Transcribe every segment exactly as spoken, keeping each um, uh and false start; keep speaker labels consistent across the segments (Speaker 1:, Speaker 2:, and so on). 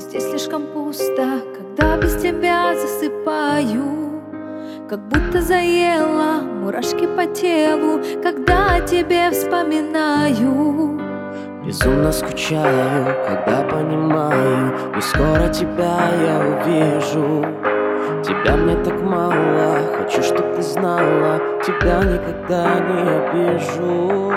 Speaker 1: Здесь слишком пусто, когда без тебя засыпаю. Как будто заела мурашки по телу, когда о тебе вспоминаю.
Speaker 2: Безумно скучаю, когда понимаю, не скоро тебя я увижу. Тебя мне так мало, хочу, чтоб ты знала, тебя никогда не обижу.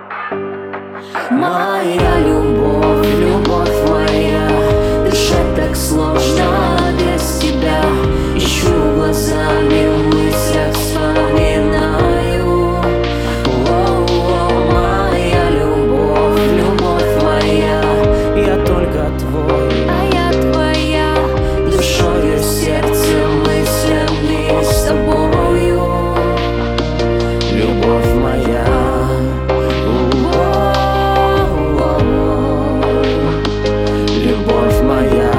Speaker 1: Моя любовь, любовь моя, дышать так сложно без тебя. Ищу глазами, в мыслях вспоминаю. О-о-о, моя любовь, любовь моя,
Speaker 2: я только твой,
Speaker 1: а я твоя, душою, сердцем, мыслями с тобою.
Speaker 2: Любовь моя, любовь моя.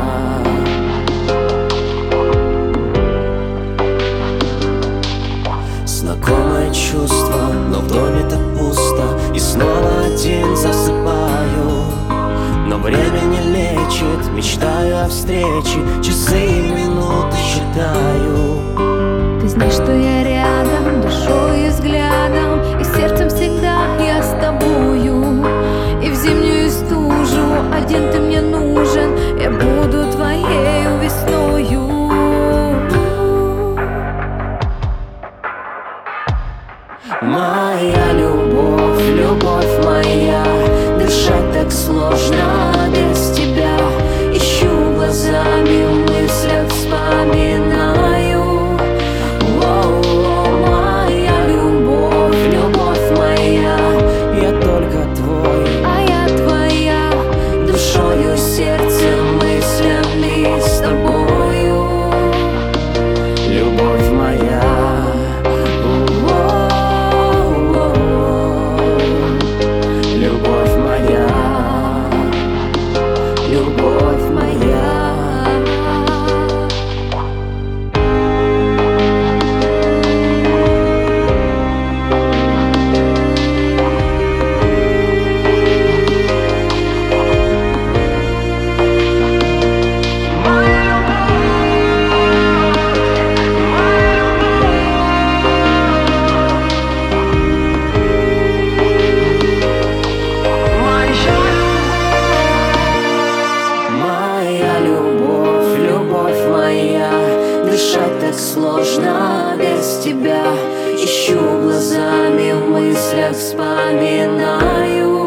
Speaker 2: Знакомое чувство, но в доме так пусто, и снова один засыпаю. Но время не лечит, мечтаю о встрече, часы и минуты считаю.
Speaker 1: Ты знаешь, что я рядом, душой и взглядом, и сердцем всегда я с тобою. И в зимнюю стужу один ты мне нужен, я буду твоею весною.
Speaker 2: Моя любовь, любовь моя,
Speaker 1: дышать так сложно без тебя. Ищу глазами, в мыслях вспоминаю. О-о-о, моя любовь, любовь моя,
Speaker 2: я только твой,
Speaker 1: а я твоя, душою, сердцем, мыслями с тобою.
Speaker 2: любовь моя. Любовь моя,
Speaker 1: Любовь моя. Дышать так сложно без тебя. Ищу глазами, в мыслях вспоминаю.